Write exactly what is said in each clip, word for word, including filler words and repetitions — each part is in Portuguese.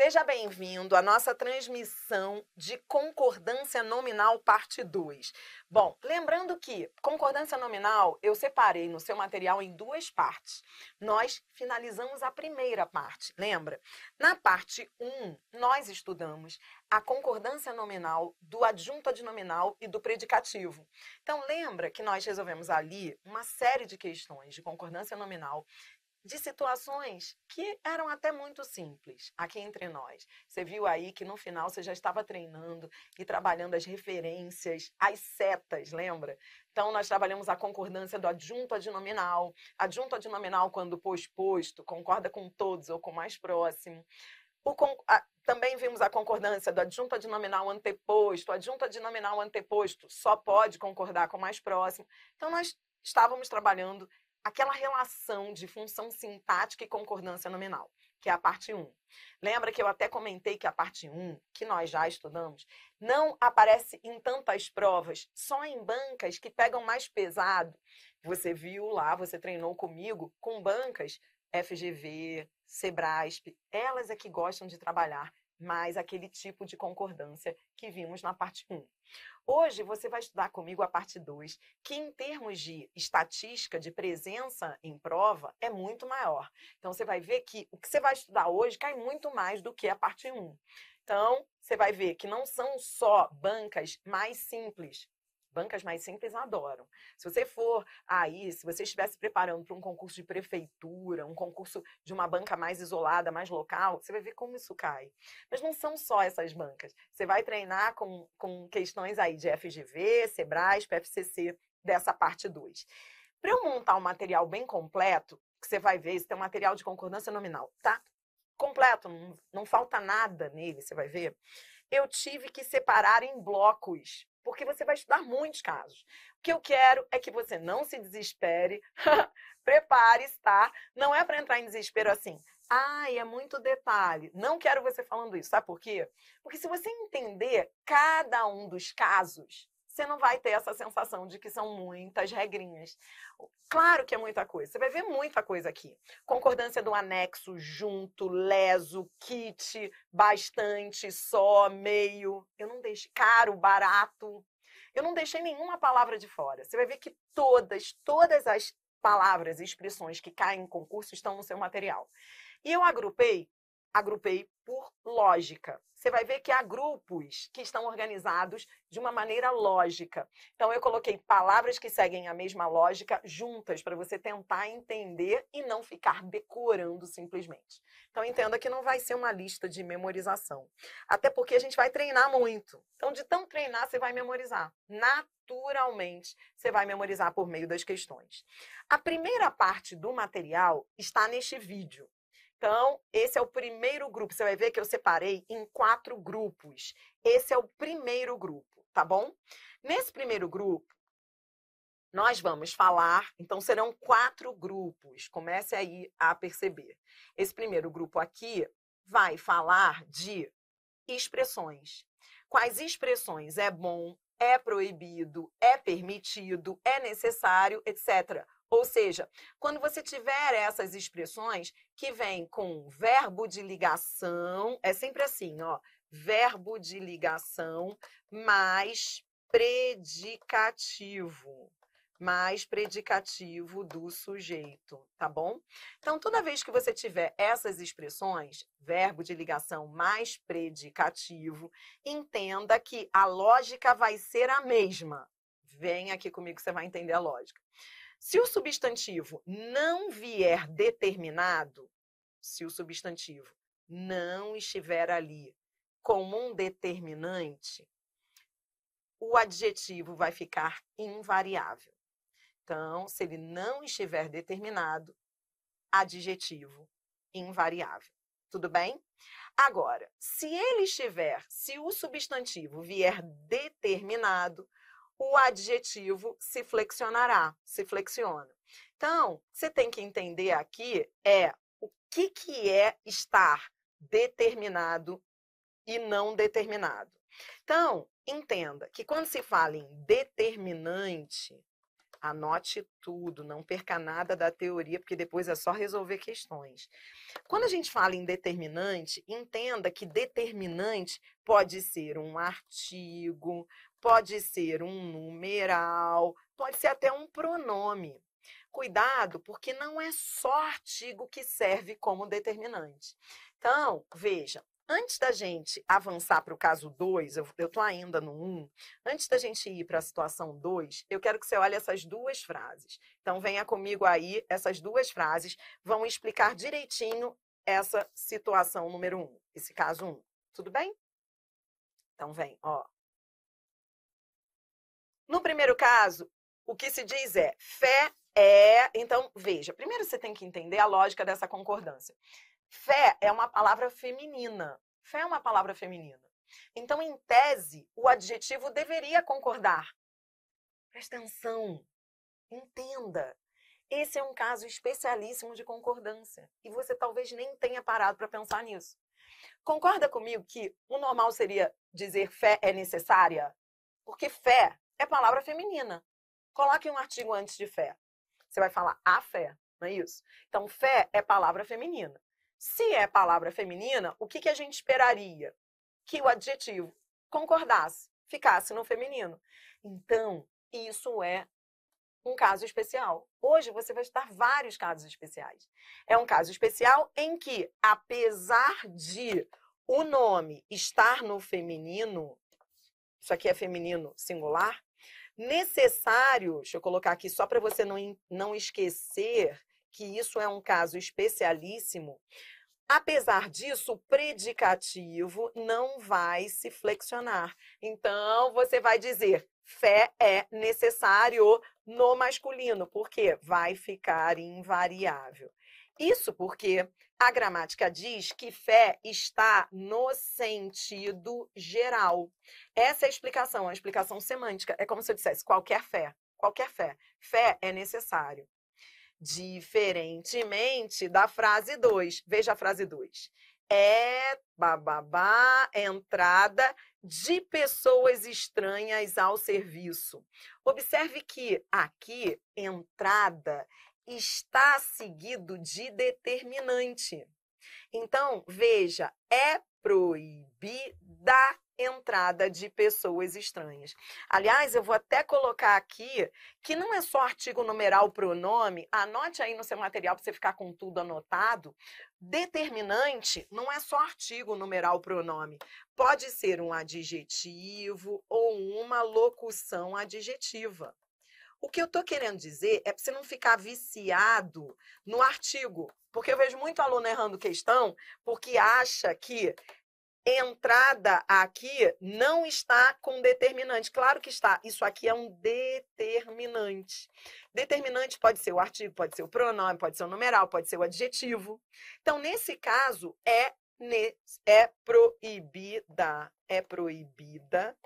Seja bem-vindo à nossa transmissão de concordância nominal parte dois. Bom, lembrando que concordância nominal eu separei no seu material em duas partes. Nós finalizamos a primeira parte, lembra? Na parte um, nós estudamos a concordância nominal do adjunto adnominal e do predicativo. Então, lembra que nós resolvemos ali uma série de questões de concordância nominal de situações que eram até muito simples, aqui entre nós. Você viu aí que no final você já estava treinando e trabalhando as referências, as setas, lembra? Então, nós trabalhamos a concordância do adjunto adnominal. Adjunto adnominal, quando posposto, concorda com todos ou com o mais próximo. O, a, também vimos a concordância do adjunto adnominal anteposto. O adjunto adnominal anteposto só pode concordar com o mais próximo. Então, nós estávamos trabalhando aquela relação de função sintática e concordância nominal, que é a parte um. Lembra que eu até comentei que a parte um, que nós já estudamos, não aparece em tantas provas, só em bancas que pegam mais pesado. Você viu lá, você treinou comigo, com bancas F G V, Sebrasp, elas é que gostam de trabalhar mais aquele tipo de concordância que vimos na parte um. Hoje você vai estudar comigo a parte dois, que em termos de estatística, de presença em prova, é muito maior. Então você vai ver que o que você vai estudar hoje cai muito mais do que a parte um. Então você vai ver que não são só bancas mais simples. Bancas mais simples adoram. Se você for aí, se você estiver se preparando para um concurso de prefeitura, um concurso de uma banca mais isolada, mais local, você vai ver como isso cai. Mas não são só essas bancas. Você vai treinar com, com questões aí de F G V, Sebrasp, F C C, dessa parte dois. Para eu montar um material bem completo, que você vai ver, esse tem um material de concordância nominal, tá? Completo, não, não falta nada nele, você vai ver. Eu tive que separar em blocos, porque você vai estudar muitos casos. O que eu quero é que você não se desespere, prepare-se, tá? Não é para entrar em desespero assim, ai, é muito detalhe. Não quero você falando isso, sabe por quê? Porque se você entender cada um dos casos, você não vai ter essa sensação de que são muitas regrinhas. Claro que é muita coisa, você vai ver muita coisa aqui. Concordância do anexo, junto, leso, kit, bastante, só, meio. Eu não deixei, caro, barato. Eu não deixei nenhuma palavra de fora. Você vai ver que todas, todas as palavras e expressões que caem em concurso estão no seu material. E eu agrupei, agrupei por lógica. Você vai ver que há grupos que estão organizados de uma maneira lógica. Então, eu coloquei palavras que seguem a mesma lógica juntas para você tentar entender e não ficar decorando simplesmente. Então, entenda que não vai ser uma lista de memorização. Até porque a gente vai treinar muito. Então, de tão treinar, você vai memorizar. Naturalmente, você vai memorizar por meio das questões. A primeira parte do material está neste vídeo. Então, esse é o primeiro grupo. Você vai ver que eu separei em quatro grupos. Esse é o primeiro grupo, tá bom? Nesse primeiro grupo, nós vamos falar, então serão quatro grupos. Comece aí a perceber. Esse primeiro grupo aqui vai falar de expressões. Quais expressões é bom, é proibido, é permitido, é necessário, etcétera. Ou seja, quando você tiver essas expressões que vêm com verbo de ligação, é sempre assim, ó, verbo de ligação mais predicativo, mais predicativo do sujeito, tá bom? Então, toda vez que você tiver essas expressões, verbo de ligação mais predicativo, entenda que a lógica vai ser a mesma. Vem aqui comigo que você vai entender a lógica. Se o substantivo não vier determinado, se o substantivo não estiver ali como um determinante, o adjetivo vai ficar invariável. Então, se ele não estiver determinado, adjetivo invariável. Tudo bem? Agora, se ele estiver, se o substantivo vier determinado, o adjetivo se flexionará, se flexiona. Então, você tem que entender aqui é o que, que é estar determinado e não determinado. Então, entenda que quando se fala em determinante, Anote tudo, não perca nada da teoria, porque depois é só resolver questões. Quando a gente fala em determinante, entenda que determinante pode ser um artigo, pode ser um numeral, pode ser até um pronome. Cuidado, porque não é só artigo que serve como determinante. Então, veja, antes da gente avançar para o caso dois, eu estou ainda no um, antes da gente ir para a situação dois, eu quero que você olhe essas duas frases. Então, venha comigo aí, essas duas frases vão explicar direitinho essa situação número um, esse caso um. Tudo bem? Então, vem, ó. No primeiro caso, o que se diz é fé é... Então, veja, primeiro você tem que entender a lógica dessa concordância. Fé é uma palavra feminina. Fé é uma palavra feminina. Então, em tese, o adjetivo deveria concordar. Presta atenção. Entenda. Esse é um caso especialíssimo de concordância. E você talvez nem tenha parado para pensar nisso. Concorda comigo que o normal seria dizer fé é necessária? Porque fé é palavra feminina. Coloque um artigo antes de fé. Você vai falar a fé, não é isso? Então, fé é palavra feminina. Se é palavra feminina, o que, que a gente esperaria? Que o adjetivo concordasse, ficasse no feminino. Então, isso é um caso especial. Hoje você vai estudar vários casos especiais. É um caso especial em que, apesar de o nome estar no feminino, isso aqui é feminino singular, necessário, deixa eu colocar aqui só para você não, não esquecer que isso é um caso especialíssimo, apesar disso, o predicativo não vai se flexionar. Então, você vai dizer, fé é necessário no masculino, porque vai ficar invariável. Isso porque a gramática diz que fé está no sentido geral. Essa é a explicação, a explicação semântica. É como se eu dissesse qualquer fé, qualquer fé. Fé é necessário. Diferentemente da frase dois. Veja a frase dois. É, bababá, entrada de pessoas estranhas ao serviço. Observe que aqui, entrada está seguido de determinante. Então, veja, é proibida entrada de pessoas estranhas. Aliás, eu vou até colocar aqui que não é só artigo, numeral, pronome. Anote aí no seu material para você ficar com tudo anotado. Determinante não é só artigo, numeral, pronome. Pode ser um adjetivo ou uma locução adjetiva. O que eu estou querendo dizer é para você não ficar viciado no artigo. Porque eu vejo muito aluno errando questão porque acha que entrada aqui não está com determinante. Claro que está. Isso aqui é um determinante. Determinante pode ser o artigo, pode ser o pronome, pode ser o numeral, pode ser o adjetivo. Então, nesse caso, é, é proibida, é proibida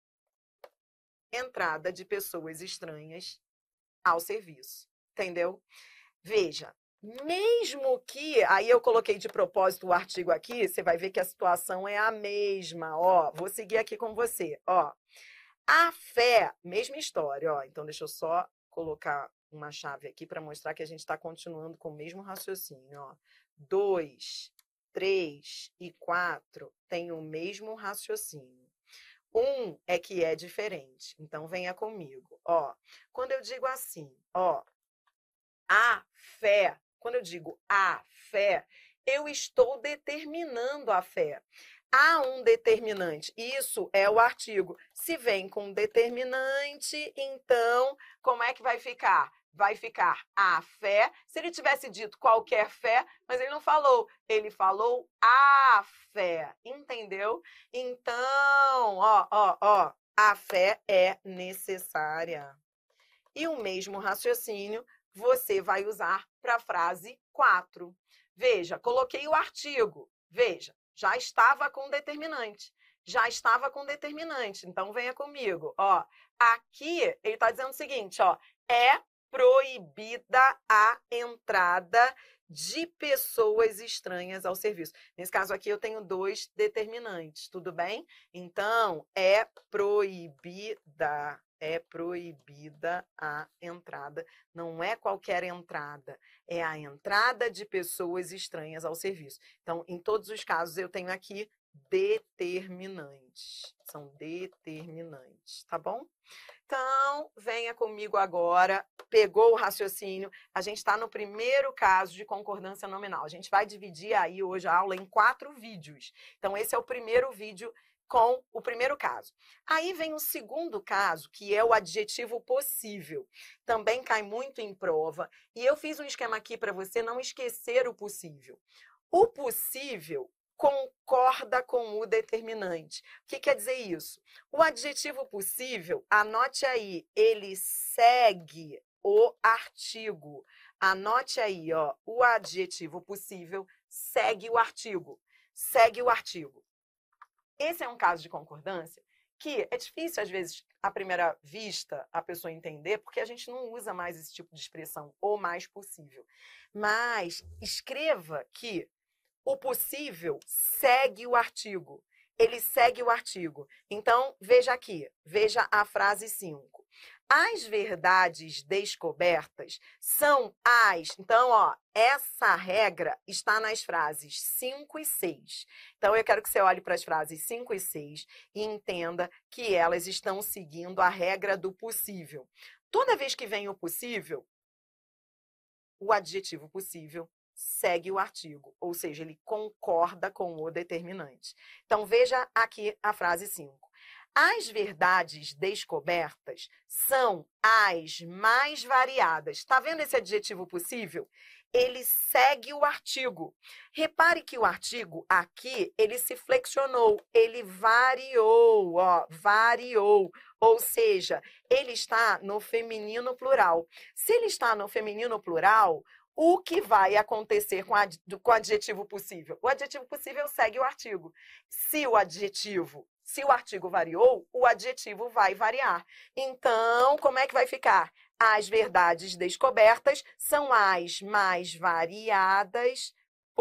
entrada de pessoas estranhas ao serviço. Entendeu? Veja. Mesmo que, aí eu coloquei de propósito o artigo aqui, você vai ver que a situação é a mesma, ó, vou seguir aqui com você, ó. A fé, mesma história, ó, então deixa eu só colocar uma chave aqui para mostrar que a gente está continuando com o mesmo raciocínio, ó. Dois, três e quatro tem o mesmo raciocínio. Um é que é diferente, então venha comigo, ó. Quando eu digo assim, ó, a fé, quando eu digo a fé, eu estou determinando a fé. Há um determinante, isso é o artigo. Se vem com determinante, então, como é que vai ficar? Vai ficar a fé. Se ele tivesse dito qualquer fé, mas ele não falou, ele falou a fé, entendeu? Então, ó, ó, ó, a fé é necessária. E o mesmo raciocínio você vai usar para a frase quatro. Veja, coloquei o artigo. Veja, já estava com determinante. Já estava com determinante. Então, venha comigo. Ó, aqui, ele está dizendo o seguinte, ó, é proibida a entrada de pessoas estranhas ao serviço. Nesse caso aqui, eu tenho dois determinantes, tudo bem? Então, é proibida é proibida a entrada. Não é qualquer entrada, é a entrada de pessoas estranhas ao serviço. Então, em todos os casos, eu tenho aqui determinantes. São determinantes, tá bom? Então, venha comigo agora. Pegou o raciocínio? A gente está no primeiro caso de concordância nominal. A gente vai dividir aí hoje a aula em quatro vídeos. Então, esse é o primeiro vídeo com o primeiro caso. Aí vem o segundo caso, que é o adjetivo possível. Também cai muito em prova. E eu fiz um esquema aqui para você não esquecer o possível. O possível concorda com o determinante. O que quer dizer isso? O adjetivo possível, anote aí, ele segue o artigo. Anote aí, ó, o adjetivo possível segue o artigo. Segue o artigo. Esse é um caso de concordância que é difícil, às vezes, à primeira vista, a pessoa entender, porque a gente não usa mais esse tipo de expressão, o mais possível. Mas escreva que o possível segue o artigo. Ele segue o artigo. Então, veja aqui, veja a frase cinco. As verdades descobertas são as... Então, ó, essa regra está nas frases cinco e seis. Então, eu quero que você olhe para as frases cinco e seis e entenda que elas estão seguindo a regra do possível. Toda vez que vem o possível, o adjetivo possível segue o artigo, ou seja, ele concorda com o determinante. Então, veja aqui a frase cinco. As verdades descobertas são as mais variadas. Está vendo esse adjetivo possível? Ele segue o artigo. Repare que o artigo aqui, ele se flexionou, ele variou, ó, variou. Ou seja, ele está no feminino plural. Se ele está no feminino plural, o que vai acontecer com, a, com o adjetivo possível? O adjetivo possível segue o artigo. Se o adjetivo, se o artigo variou, o adjetivo vai variar. Então, como é que vai ficar? As verdades descobertas são as mais variadas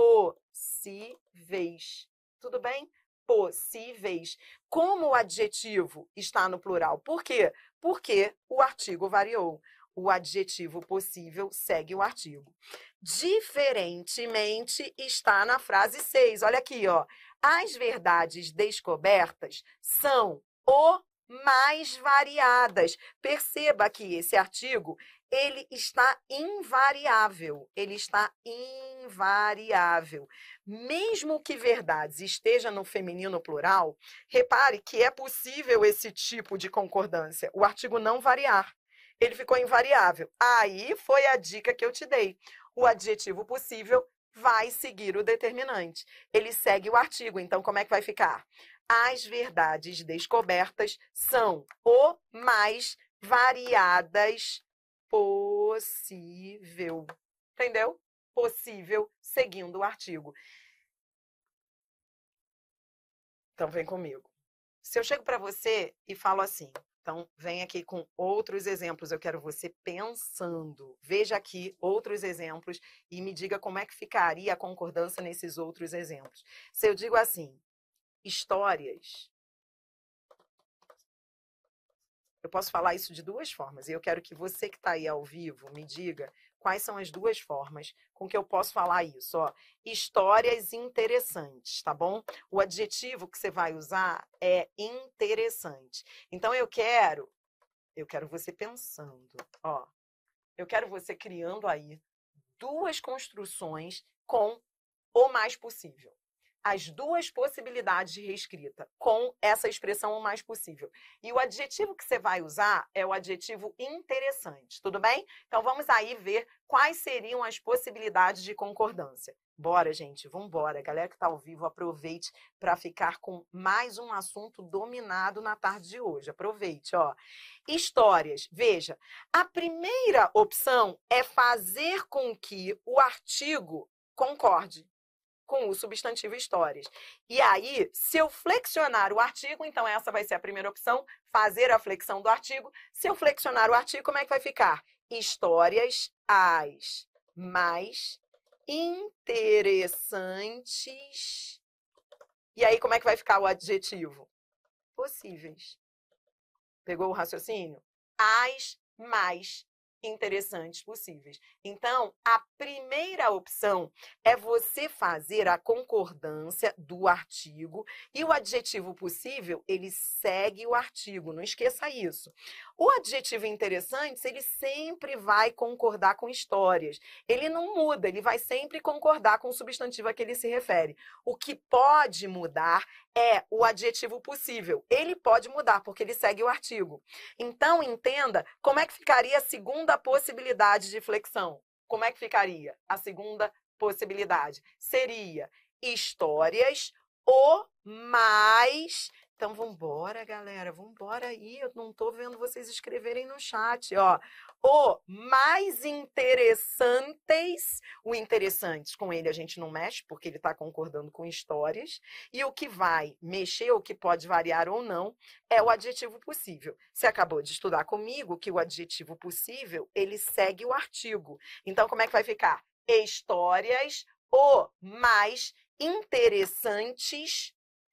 possíveis. Tudo bem? Possíveis. Como o adjetivo está no plural? Por quê? Porque o artigo variou. O adjetivo possível segue o artigo. Diferentemente está na frase seis. Olha aqui, ó. As verdades descobertas são o mais variadas. Perceba que esse artigo, ele está invariável. Ele está invariável. Mesmo que verdades esteja no feminino plural, repare que é possível esse tipo de concordância. O artigo não variar. Ele ficou invariável. Aí foi a dica que eu te dei. O adjetivo possível vai seguir o determinante. Ele segue o artigo. Então, como é que vai ficar? As verdades descobertas são o mais variadas possível. Entendeu? Possível, seguindo o artigo. Então, vem comigo. Se eu chego para você e falo assim... Então, vem aqui com outros exemplos, eu quero você pensando. Veja aqui outros exemplos e me diga como é que ficaria a concordância nesses outros exemplos. Se eu digo assim, histórias... Eu posso falar isso de duas formas, e eu quero que você que está aí ao vivo me diga quais são as duas formas com que eu posso falar isso. Ó, histórias interessantes, tá bom? O adjetivo que você vai usar é interessante. Então, eu quero, eu quero você pensando, ó, eu quero você criando aí duas construções com o mais possível. As duas possibilidades de reescrita com essa expressão o mais possível. E o adjetivo que você vai usar é o adjetivo interessante, tudo bem? Então, vamos aí ver quais seriam as possibilidades de concordância. Bora, gente, vamos embora. Galera que está ao vivo, aproveite para ficar com mais um assunto dominado na tarde de hoje. Aproveite, ó. Histórias. Veja, a primeira opção é fazer com que o artigo concorde com o substantivo histórias. E aí, se eu flexionar o artigo, então essa vai ser a primeira opção, fazer a flexão do artigo. Se eu flexionar o artigo, como é que vai ficar? Histórias as mais interessantes. E aí, como é que vai ficar o adjetivo? Possíveis. Pegou o raciocínio? as mais interessantes possíveis. Então, a primeira opção é você fazer a concordância do artigo e o adjetivo possível, ele segue o artigo, não esqueça isso. O adjetivo interessantes, ele sempre vai concordar com histórias. Ele não muda, ele vai sempre concordar com o substantivo a que ele se refere. O que pode mudar é o adjetivo possível. Ele pode mudar, porque ele segue o artigo. Então, entenda como é que ficaria a segunda possibilidade de flexão. Como é que ficaria? A segunda possibilidade seria histórias ou mais... Então, vambora, galera, vambora aí. Eu não tô vendo vocês escreverem no chat, ó. O mais interessantes, o interessantes, com ele a gente não mexe, porque ele está concordando com histórias. E o que vai mexer, o que pode variar ou não, é o adjetivo possível. Você acabou de estudar comigo que o adjetivo possível, ele segue o artigo. Então, como é que vai ficar? Histórias o mais interessantes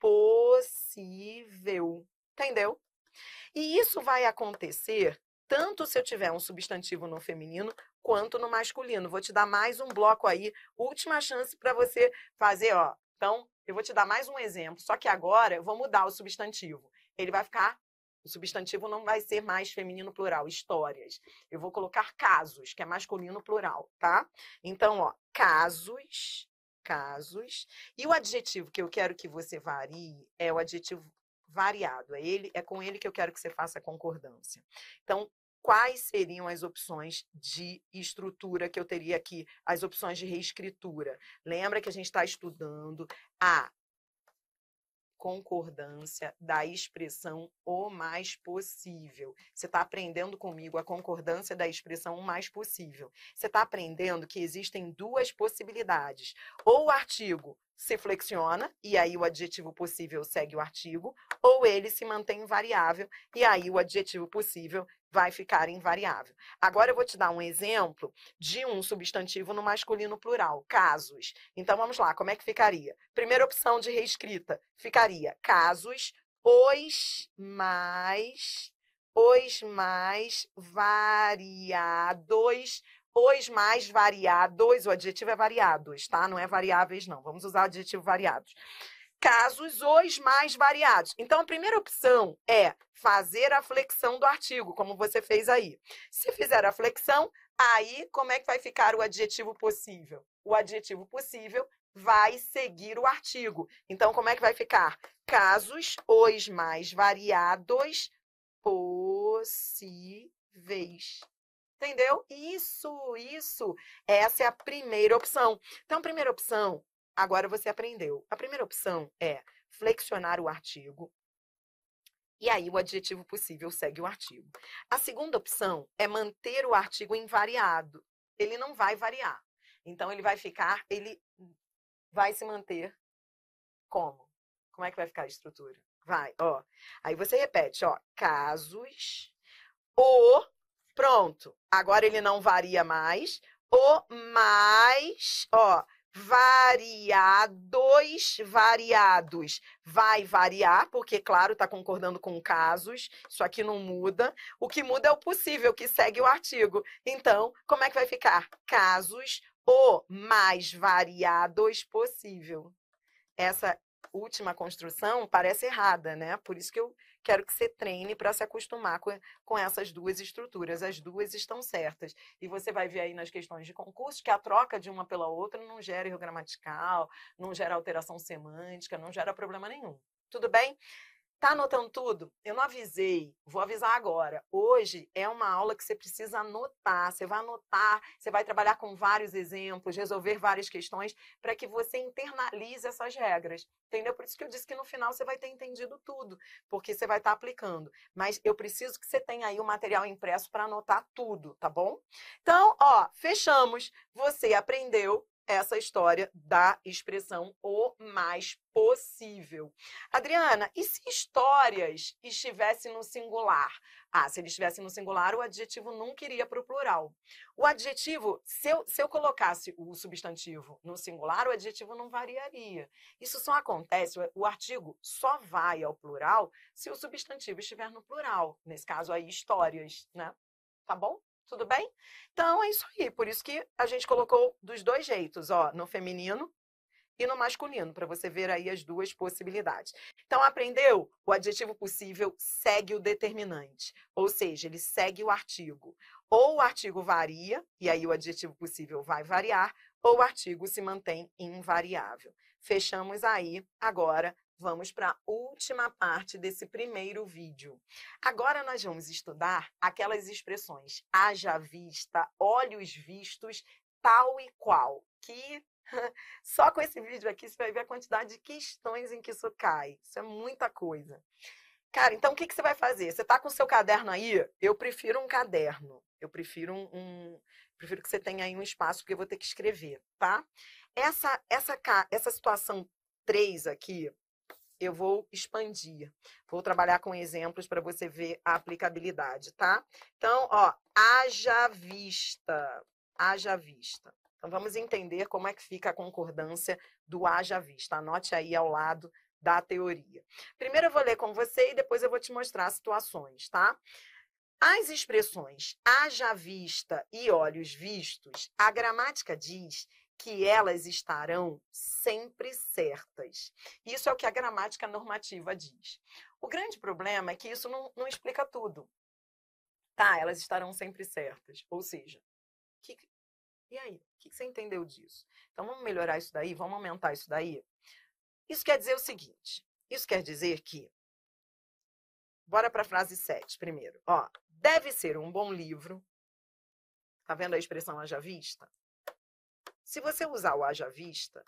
possível. Entendeu? E isso vai acontecer tanto se eu tiver um substantivo no feminino quanto no masculino. Vou te dar mais um bloco aí, última chance para você fazer, ó. Então, eu vou te dar mais um exemplo, só que agora eu vou mudar o substantivo. Ele vai ficar, o substantivo não vai ser mais feminino plural, histórias. Eu vou colocar casos, que é masculino plural, tá? Então, ó, casos... casos. E o adjetivo que eu quero que você varie é o adjetivo variado. É, ele, é com ele que eu quero que você faça a concordância. Então, quais seriam as opções de estrutura que eu teria aqui? As opções de reescritura. Lembra que a gente está estudando a concordância da expressão o mais possível. Você está aprendendo comigo a concordância da expressão o mais possível. Você está aprendendo que existem duas possibilidades. Ou o artigo se flexiona, e aí o adjetivo possível segue o artigo, ou ele se mantém invariável, e aí o adjetivo possível vai ficar invariável. Agora eu vou te dar um exemplo de um substantivo no masculino plural, casos. Então vamos lá, como é que ficaria? Primeira opção de reescrita, ficaria casos, os mais, os mais variados, os mais variados, o adjetivo é variados, tá? Não é variáveis, não. Vamos usar o adjetivo variados. Casos, os mais variados. Então, a primeira opção é fazer a flexão do artigo, como você fez aí. Se fizer a flexão, aí como é que vai ficar o adjetivo possível? O adjetivo possível vai seguir o artigo. Então, como é que vai ficar? Casos, os mais variados possíveis. Entendeu? Isso, isso. Essa é a primeira opção. Então, a primeira opção, agora você aprendeu. A primeira opção é flexionar o artigo. E aí, o adjetivo possível segue o artigo. A segunda opção é manter o artigo invariado. Ele não vai variar. Então, ele vai ficar, ele vai se manter como? Como é que vai ficar a estrutura? Vai, ó. Aí você repete, ó. Casos, o... Pronto, agora ele não varia mais. O mais, ó, variados, variados. Vai variar, porque, claro, está concordando com casos. Isso aqui não muda. O que muda é o possível, que segue o artigo. Então, como é que vai ficar? Casos, o mais variados possível. Essa última construção parece errada, né? Por isso que eu quero que você treine para se acostumar com, com essas duas estruturas. As duas estão certas. E você vai ver aí nas questões de concurso que a troca de uma pela outra não gera erro gramatical, não gera alteração semântica, não gera problema nenhum. Tudo bem? Tá anotando tudo? Eu não avisei, vou avisar agora. Hoje é uma aula que você precisa anotar. Você vai anotar, você vai trabalhar com vários exemplos, resolver várias questões para que você internalize essas regras. Entendeu? Por isso que eu disse que no final você vai ter entendido tudo, porque você vai estar aplicando. Mas eu preciso que você tenha aí o material impresso para anotar tudo, tá bom? Então, ó, fechamos. Você aprendeu essa história da expressão o mais possível. Adriana, e se histórias estivessem no singular? Ah, se ele estivesse no singular, o adjetivo nunca iria para o plural. O adjetivo, se eu, se eu colocasse o substantivo no singular, o adjetivo não variaria. Isso só acontece, o artigo só vai ao plural se o substantivo estiver no plural. Nesse caso aí, histórias, né? Tá bom? Tudo bem? Então, é isso aí. Por isso que a gente colocou dos dois jeitos, ó, no feminino e no masculino, para você ver aí as duas possibilidades. Então, aprendeu? O adjetivo possível segue o determinante, ou seja, ele segue o artigo. Ou o artigo varia, e aí o adjetivo possível vai variar, ou o artigo se mantém invariável. Fechamos aí. Agora, vamos para a última parte desse primeiro vídeo. Agora nós vamos estudar aquelas expressões haja vista, olhos vistos, tal e qual, que só com esse vídeo aqui você vai ver a quantidade de questões em que isso cai. Isso é muita coisa. Cara, então o que, que você vai fazer? Você está com o seu caderno aí? Eu prefiro um caderno. Eu prefiro um, um... prefiro que você tenha aí um espaço, porque eu vou ter que escrever, tá? Essa, essa, essa situação três aqui, eu vou expandir. Vou trabalhar com exemplos para você ver a aplicabilidade, tá? Então, ó, haja vista. Haja vista. Então, vamos entender como é que fica a concordância do haja vista. Anote aí ao lado da teoria. Primeiro eu vou ler com você e depois eu vou te mostrar situações, tá? As expressões haja vista e olhos vistos, a gramática diz que elas estarão sempre certas. Isso é o que a gramática normativa diz. O grande problema é que isso não, não explica tudo. Tá, elas estarão sempre certas. Ou seja, que, e aí? O que você entendeu disso? Então, vamos melhorar isso daí? Vamos aumentar isso daí? Isso quer dizer o seguinte. Isso quer dizer que... Bora para a frase sete primeiro. Ó, deve ser um bom livro. Tá vendo a expressão haja vista? Se você usar o haja vista,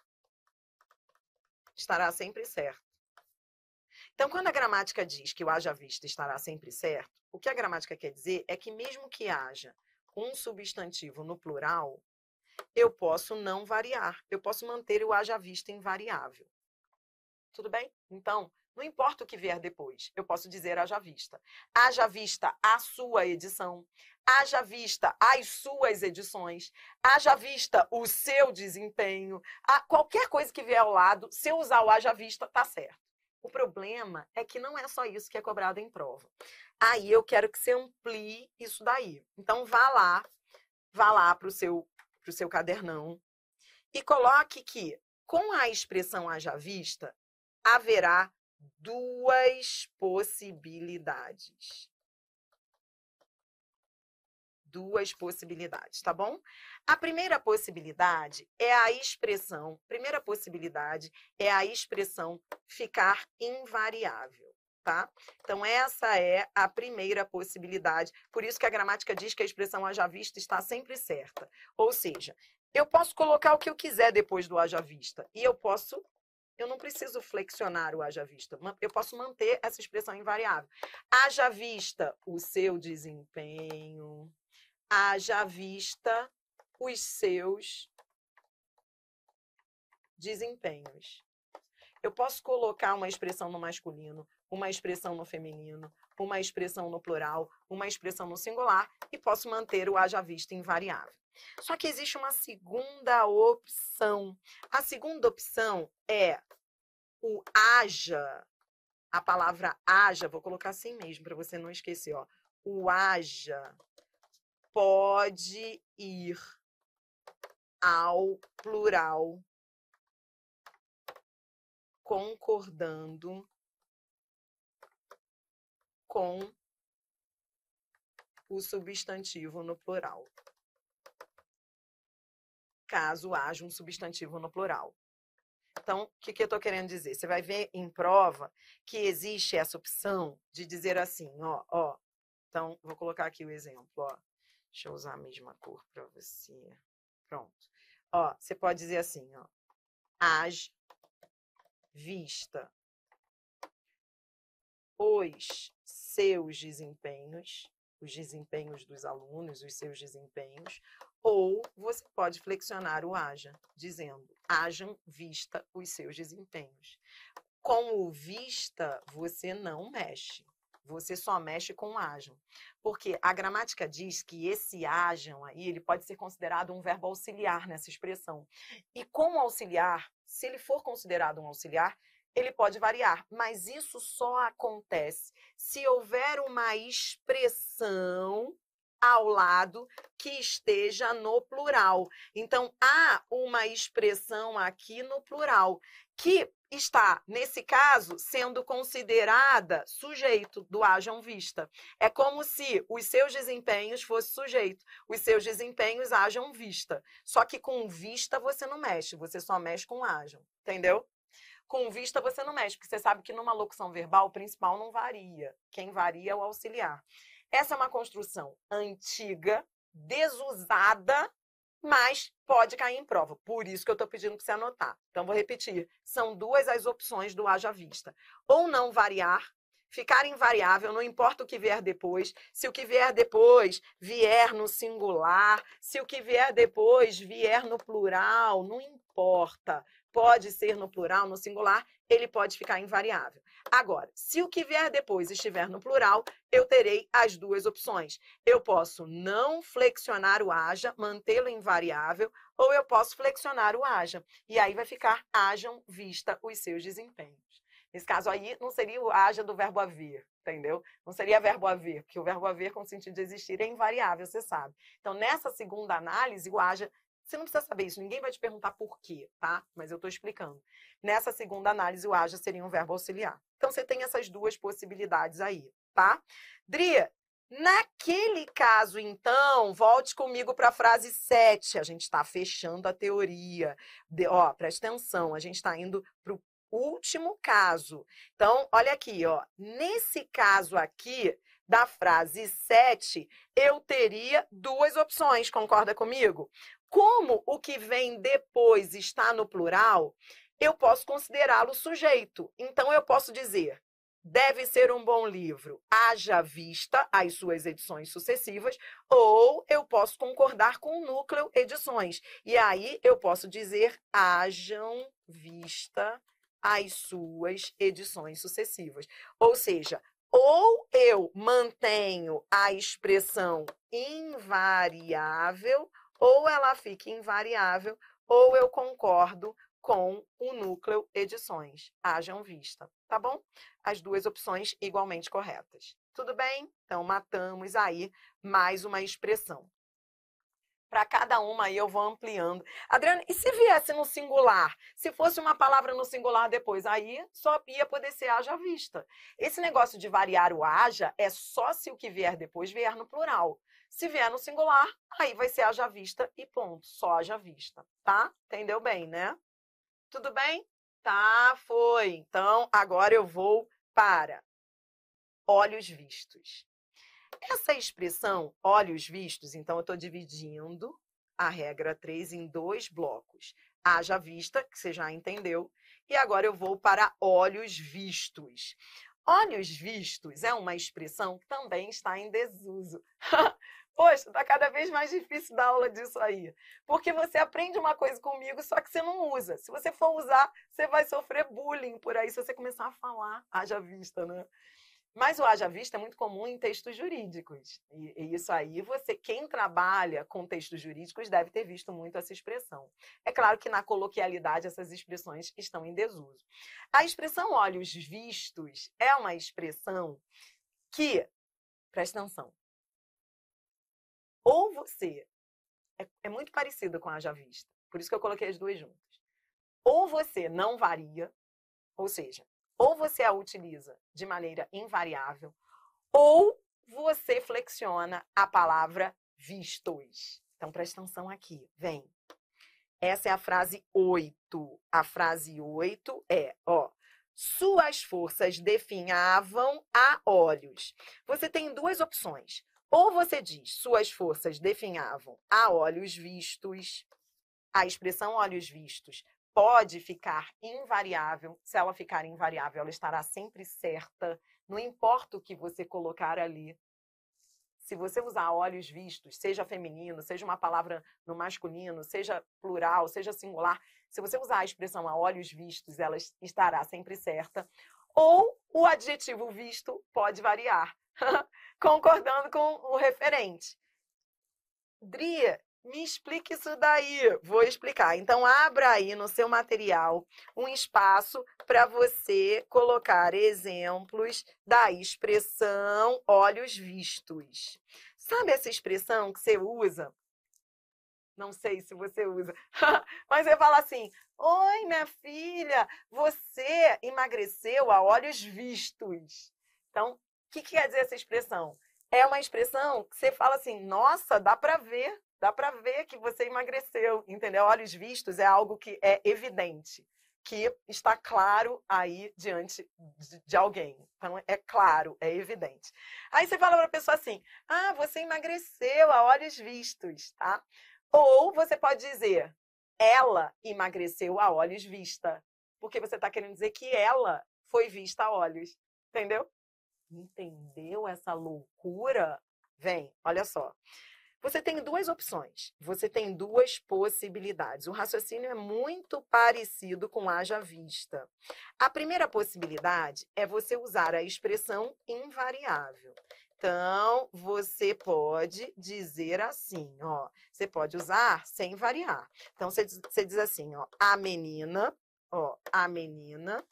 estará sempre certo. Então, quando a gramática diz que o haja vista estará sempre certo, o que a gramática quer dizer é que mesmo que haja um substantivo no plural, eu posso não variar. Eu posso manter o haja vista invariável. Tudo bem? Então, não importa o que vier depois, eu posso dizer haja vista. Haja vista a sua edição. Haja vista as suas edições. Haja vista o seu desempenho. A qualquer coisa que vier ao lado, se eu usar o haja vista, tá certo. O problema é que não é só isso que é cobrado em prova. Aí eu quero que você amplie isso daí. Então, vá lá, vá lá para o seu, pro seu cadernão e coloque que, com a expressão haja vista, haverá duas possibilidades. Duas possibilidades, tá bom? A primeira possibilidade é a expressão, primeira possibilidade é a expressão ficar invariável, tá? Então, essa é a primeira possibilidade. Por isso que a gramática diz que a expressão haja vista está sempre certa. Ou seja, eu posso colocar o que eu quiser depois do haja vista. E eu posso... Eu não preciso flexionar o haja vista. Eu posso manter essa expressão invariável. Haja vista o seu desempenho. Haja vista os seus desempenhos. Eu posso colocar uma expressão no masculino, uma expressão no feminino, uma expressão no plural, uma expressão no singular e posso manter o haja vista invariável. Só que existe uma segunda opção. A segunda opção é o haja, a palavra haja, vou colocar assim mesmo para você não esquecer, ó. O haja pode ir ao plural concordando com o substantivo no plural. Caso haja um substantivo no plural. Então, o que, que eu estou querendo dizer? Você vai ver em prova que existe essa opção de dizer assim, ó, ó. Então, vou colocar aqui o exemplo, ó. Deixa eu usar a mesma cor para você. Pronto. Ó, você pode dizer assim, ó. Haja vista os seus desempenhos, os desempenhos dos alunos, os seus desempenhos, Ou você pode flexionar o haja, dizendo, hajam vista os seus desempenhos. Com o vista, você não mexe. Você só mexe com o hajam. Porque a gramática diz que esse hajam aí, ele pode ser considerado um verbo auxiliar nessa expressão. E como auxiliar, se ele for considerado um auxiliar, ele pode variar. Mas isso só acontece se houver uma expressão ao lado que esteja no plural. Então, há uma expressão aqui no plural que está, nesse caso, sendo considerada sujeito do hajam vista. É como se os seus desempenhos fossem sujeito, os seus desempenhos hajam vista. Só que com vista você não mexe, você só mexe com hajam, entendeu? Com vista você não mexe, porque você sabe que numa locução verbal o principal não varia. Quem varia é o auxiliar. Essa é uma construção antiga, desusada, mas pode cair em prova. Por isso que eu estou pedindo para você anotar. Então, vou repetir. São duas as opções do haja vista. Ou não variar, ficar invariável, não importa o que vier depois. Se o que vier depois vier no singular, se o que vier depois vier no plural, não importa. Pode ser no plural, no singular, ele pode ficar invariável. Agora, se o que vier depois estiver no plural, eu terei as duas opções. Eu posso não flexionar o haja, mantê-lo invariável, ou eu posso flexionar o haja. E aí vai ficar hajam vista os seus desempenhos. Nesse caso aí, não seria o haja do verbo haver, entendeu? Não seria verbo haver, porque o verbo haver com sentido de existir é invariável, você sabe. Então, nessa segunda análise, o haja... Você não precisa saber isso, ninguém vai te perguntar por quê, tá? Mas eu estou explicando. Nessa segunda análise, o haja seria um verbo auxiliar. Então, você tem essas duas possibilidades aí, tá? Dria, naquele caso, então, volte comigo para a frase sete. A gente está fechando a teoria. De, ó, presta atenção, a gente está indo para o último caso. Então, olha aqui, ó. Nesse caso aqui, da frase sete, eu teria duas opções, concorda comigo? Como o que vem depois está no plural, eu posso considerá-lo sujeito. Então, eu posso dizer, deve ser um bom livro, haja vista as suas edições sucessivas, ou eu posso concordar com o núcleo edições. E aí, eu posso dizer, hajam vista as suas edições sucessivas. Ou seja, ou eu mantenho a expressão invariável, ou ela fica invariável, ou eu concordo com o núcleo edições. Hajam vista, tá bom? As duas opções igualmente corretas. Tudo bem? Então, matamos aí mais uma expressão. Para cada uma aí eu vou ampliando. Adriana, e se viesse no singular? Se fosse uma palavra no singular depois, aí só ia poder ser haja vista. Esse negócio de variar o haja é só se o que vier depois vier no plural. Se vier no singular, aí vai ser haja vista e ponto. Só haja vista, tá? Entendeu bem, né? Tudo bem? Tá, foi. Então, agora eu vou para olhos vistos. Essa expressão, olhos vistos, então eu estou dividindo a regra três em dois blocos. Haja vista, que você já entendeu, e agora eu vou para olhos vistos. Olhos vistos é uma expressão que também está em desuso. Poxa, está cada vez mais difícil dar aula disso aí. Porque você aprende uma coisa comigo, só que você não usa. Se você for usar, você vai sofrer bullying por aí, se você começar a falar haja vista, né? Mas o haja vista é muito comum em textos jurídicos. E, e isso aí, você, quem trabalha com textos jurídicos deve ter visto muito essa expressão. É claro que na coloquialidade essas expressões estão em desuso. A expressão olhos vistos é uma expressão que, presta atenção, ou você, é, é muito parecido com a haja vista, por isso que eu coloquei as duas juntas. Ou você não varia, ou seja, ou você a utiliza de maneira invariável, ou você flexiona a palavra vistos. Então, presta atenção aqui, vem. Essa é a frase oito. A frase oito é, ó, suas forças definhavam a olhos. Você tem duas opções. Ou você diz, suas forças definhavam a olhos vistos. A expressão olhos vistos pode ficar invariável. Se ela ficar invariável, ela estará sempre certa. Não importa o que você colocar ali. se você usar olhos vistos, seja feminino, seja uma palavra no masculino, seja plural, seja singular, se você usar a expressão a olhos vistos, ela estará sempre certa. Ou o adjetivo visto pode variar, concordando com o referente. Dri, me explique isso daí. Vou explicar. Então, abra aí no seu material um espaço para você colocar exemplos da expressão olhos vistos. Sabe essa expressão que você usa? Não sei se você usa, mas você fala assim: oi, minha filha, você emagreceu a olhos vistos. Então, o que, que quer dizer essa expressão? É uma expressão que você fala assim: nossa, dá para ver, dá para ver que você emagreceu, entendeu? Olhos vistos é algo que é evidente, que está claro aí diante de, de alguém. Então, é claro, é evidente. Aí você fala para a pessoa assim: ah, você emagreceu a olhos vistos, tá? Ou você pode dizer, ela emagreceu a olhos vista. Porque você está querendo dizer que ela foi vista a olhos. Entendeu? Entendeu essa loucura? Vem, olha só. Você tem duas opções. Você tem duas possibilidades. O raciocínio é muito parecido com haja vista. A primeira possibilidade é você usar a expressão invariável. Então, você pode dizer assim, ó, você pode usar sem variar. Então, você diz, você diz assim, ó, a menina, ó, a menina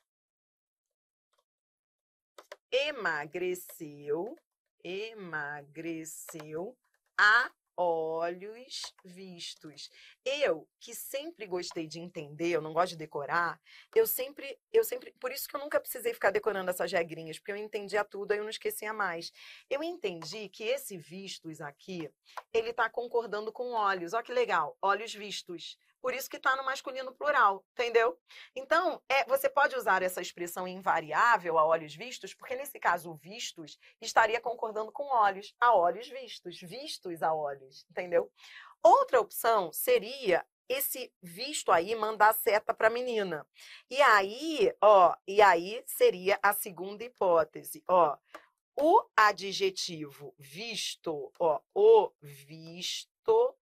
emagreceu, emagreceu a olhos vistos. Eu, que sempre gostei de entender, eu não gosto de decorar, eu sempre, eu sempre, por isso que eu nunca precisei ficar decorando essas regrinhas, porque eu entendia tudo, aí eu não esquecia mais. Eu entendi que esse vistos aqui, ele tá concordando com olhos. Ó que legal, olhos vistos. Por isso que está no masculino plural, entendeu? Então, é, você pode usar essa expressão invariável a olhos vistos, porque nesse caso o vistos estaria concordando com olhos, a olhos vistos, vistos a olhos, entendeu? Outra opção seria esse visto aí mandar seta para a menina. E aí, ó, e aí seria a segunda hipótese, ó. O adjetivo visto, ó, o visto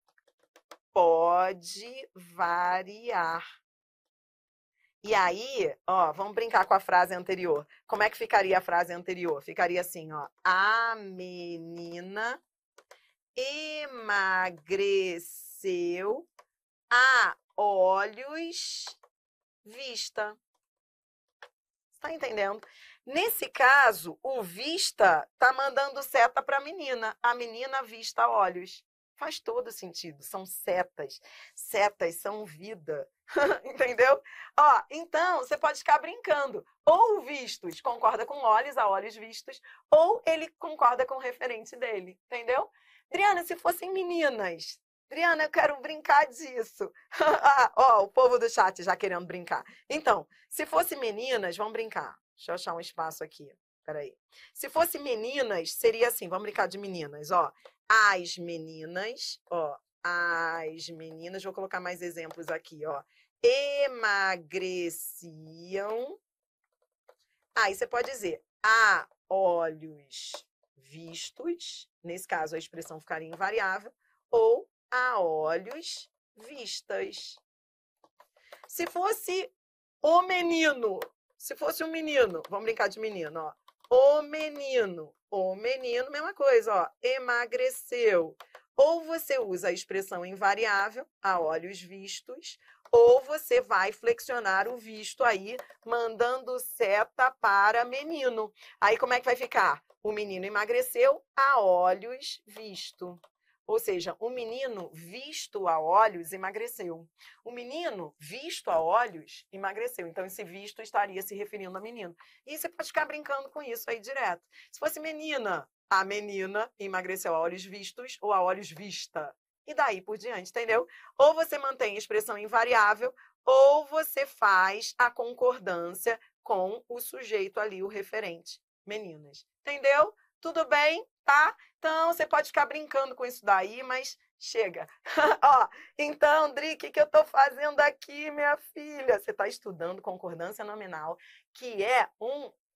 pode variar. E aí, ó, vamos brincar com a frase anterior. Como é que ficaria a frase anterior? Ficaria assim, ó. A menina emagreceu a olhos vista. Tá entendendo? Nesse caso, o vista tá mandando seta para a menina. A menina vista a olhos. Faz todo sentido, são setas. Setas são vida, entendeu? Ó, então, você pode ficar brincando. Ou o vistos concorda com olhos, a olhos vistos, ou ele concorda com o referente dele, entendeu? Adriana, se fossem meninas, Adriana, eu quero brincar disso. Ó, o povo do chat já querendo brincar. Então, se fosse meninas, vamos brincar. Deixa eu achar um espaço aqui. Peraí. Se fosse meninas, seria assim, vamos brincar de meninas, ó. As meninas, ó, as meninas, vou colocar mais exemplos aqui, ó, emagreciam. Aí você pode dizer a olhos vistos, nesse caso a expressão ficaria invariável, ou a olhos vistas. Se fosse o menino, se fosse um menino, vamos brincar de menino, ó. O menino, o menino, mesma coisa, ó, emagreceu. Ou você usa a expressão invariável, a olhos vistos, ou você vai flexionar o visto aí, mandando seta para menino. Aí como é que vai ficar? O menino emagreceu a olhos visto. Ou seja, o menino visto a olhos emagreceu. O menino visto a olhos emagreceu. Então, esse visto estaria se referindo a menino. E você pode ficar brincando com isso aí direto. Se fosse menina, a menina emagreceu a olhos vistos ou a olhos vista. E daí por diante, entendeu? Ou você mantém a expressão invariável, ou você faz a concordância com o sujeito ali, o referente. Meninas. Entendeu? Tudo bem? Tá? Então, você pode ficar brincando com isso daí, mas chega. Ó, então, Dri, o que, que eu tô fazendo aqui, minha filha? Você está estudando concordância nominal, que é um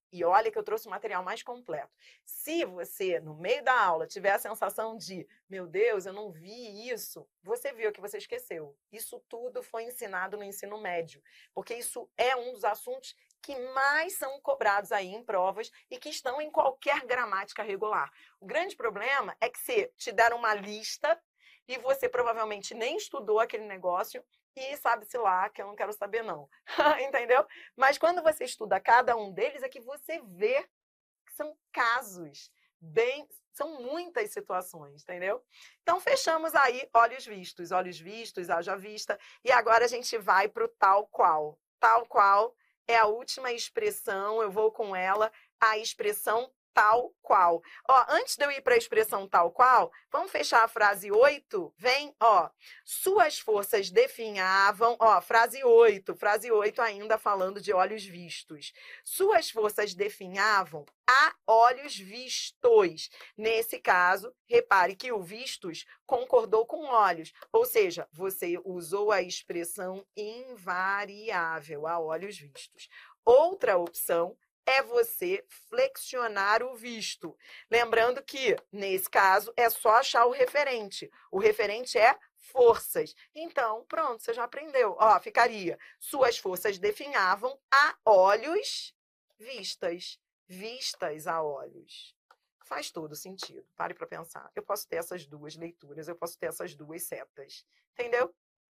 E olha que eu trouxe o material mais completo. Se você, no meio da aula, tiver a sensação de, meu Deus, eu não vi isso, você viu que você esqueceu. Isso tudo foi ensinado no ensino médio, porque isso é um dos assuntos que mais são cobrados aí em provas e que estão em qualquer gramática regular. O grande problema é que se te deram uma lista e você provavelmente nem estudou aquele negócio e sabe-se lá que eu não quero saber não, entendeu? Mas quando você estuda cada um deles é que você vê que são casos, bem, são muitas situações, entendeu? Então fechamos aí olhos vistos, olhos vistos, haja vista, e agora a gente vai para o tal qual. Tal qual é a última expressão, eu vou com ela, a expressão tal qual. Ó, antes de eu ir para a expressão tal qual, vamos fechar a frase oito? Vem, ó. Suas forças definhavam, ó, frase oito, frase oito ainda falando de olhos vistos. Suas forças definhavam a olhos vistos. Nesse caso, repare que o vistos concordou com olhos, ou seja, você usou a expressão invariável, a olhos vistos. Outra opção é você flexionar o visto. Lembrando que, nesse caso, é só achar o referente. O referente é forças. Então, pronto, você já aprendeu. Ó, ficaria, suas forças definhavam a olhos vistas. Vistas a olhos. Faz todo sentido. Pare para pensar. Eu posso ter essas duas leituras, eu posso ter essas duas setas. Entendeu?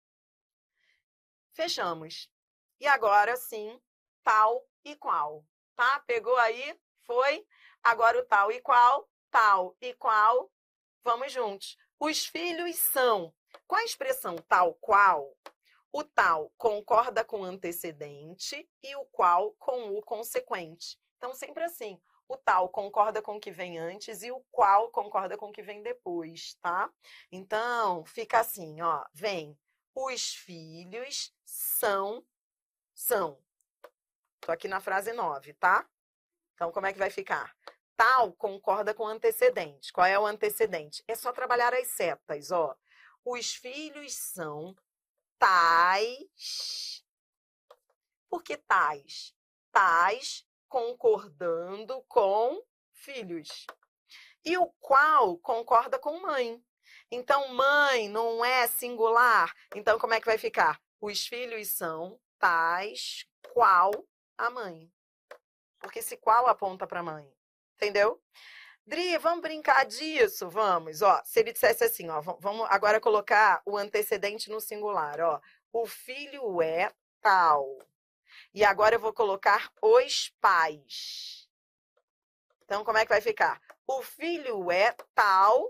Fechamos. E agora, sim, tal e qual. Tá? Pegou aí? Foi? Agora o tal e qual, tal e qual, vamos juntos. Os filhos são. Com a expressão tal qual, o tal concorda com o antecedente e o qual com o consequente. Então, sempre assim, o tal concorda com o que vem antes e o qual concorda com o que vem depois, tá? Então, fica assim, ó, vem, os filhos são, são. Tô aqui na frase nove, tá? Então, como é que vai ficar? Tal concorda com o antecedente. Qual é o antecedente? É só trabalhar as setas, ó. Os filhos são tais. Por que tais? Tais concordando com filhos. E o qual concorda com mãe. Então, mãe não é singular. Então, como é que vai ficar? Os filhos são tais qual a mãe. Porque esse qual aponta para a mãe. Entendeu? Dri, vamos brincar disso? Vamos. Ó, se ele dissesse assim, ó, vamos agora colocar o antecedente no singular. Ó, o filho é tal. E agora eu vou colocar os pais. Então, como é que vai ficar? O filho é tal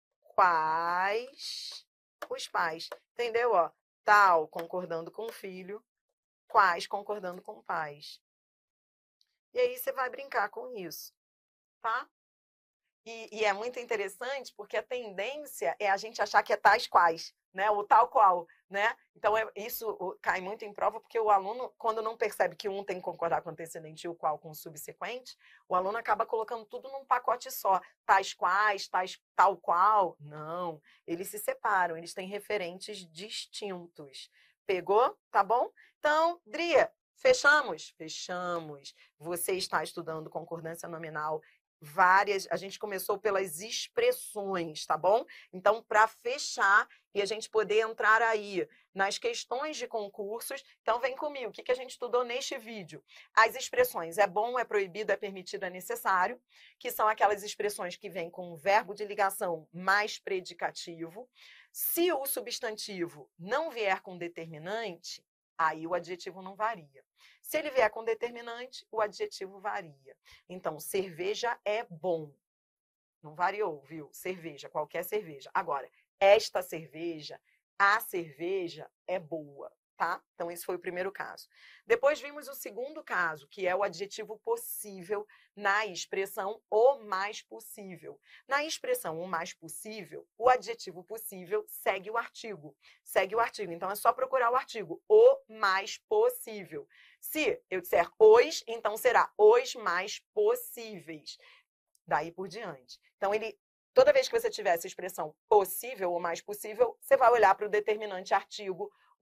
quais os pais. Entendeu? Ó, tal concordando com o filho, quais concordando com pais. E aí você vai brincar com isso, tá? E, e é muito interessante porque a tendência é a gente achar que é tais quais, né? O tal qual, né? Então, é, isso cai muito em prova porque o aluno, quando não percebe que um tem que concordar com o antecedente e o qual com o subsequente, o aluno acaba colocando tudo num pacote só. Tais quais, tais, tal qual. Não, eles se separam, eles têm referentes distintos. Pegou? Tá bom? Então, Dria, fechamos? Fechamos. Você está estudando concordância nominal. Várias, a gente começou pelas expressões, tá bom? Então, para fechar e a gente poder entrar aí nas questões de concursos, então vem comigo, o que, que a gente estudou neste vídeo? As expressões é bom, é proibido, é permitido, é necessário, que são aquelas expressões que vêm com o verbo de ligação mais predicativo. Se o substantivo não vier com determinante, aí o adjetivo não varia. Se ele vier com determinante, o adjetivo varia. Então, cerveja é bom. Não variou, viu? Cerveja, qualquer cerveja. Agora, esta cerveja, a cerveja é boa, tá? Então, esse foi o primeiro caso. Depois vimos o segundo caso, que é o adjetivo possível na expressão o mais possível. Na expressão o mais possível, o adjetivo possível segue o artigo. Segue o artigo. Então, é só procurar o artigo. O mais possível. Se eu disser os, então será os mais possíveis. Daí por diante. Então, ele, toda vez que você tiver essa expressão possível ou mais possível, você vai olhar para o determinante artigo,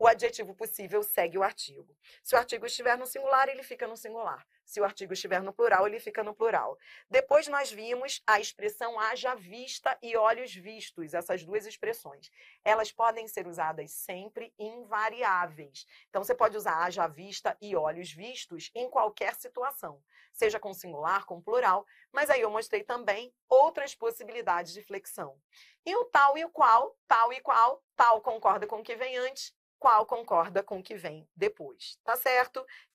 o adjetivo possível segue o artigo. Se o artigo estiver no singular, ele fica no singular. Se o artigo estiver no plural, ele fica no plural. Depois nós vimos a expressão haja vista e olhos vistos, essas duas expressões. Elas podem ser usadas sempre invariáveis. Então, você pode usar haja vista e olhos vistos em qualquer situação, seja com singular, com plural, mas aí eu mostrei também outras possibilidades de flexão. E o tal e o qual, tal e qual, tal concorda com o que vem antes, qual concorda com o que vem depois, tá certo?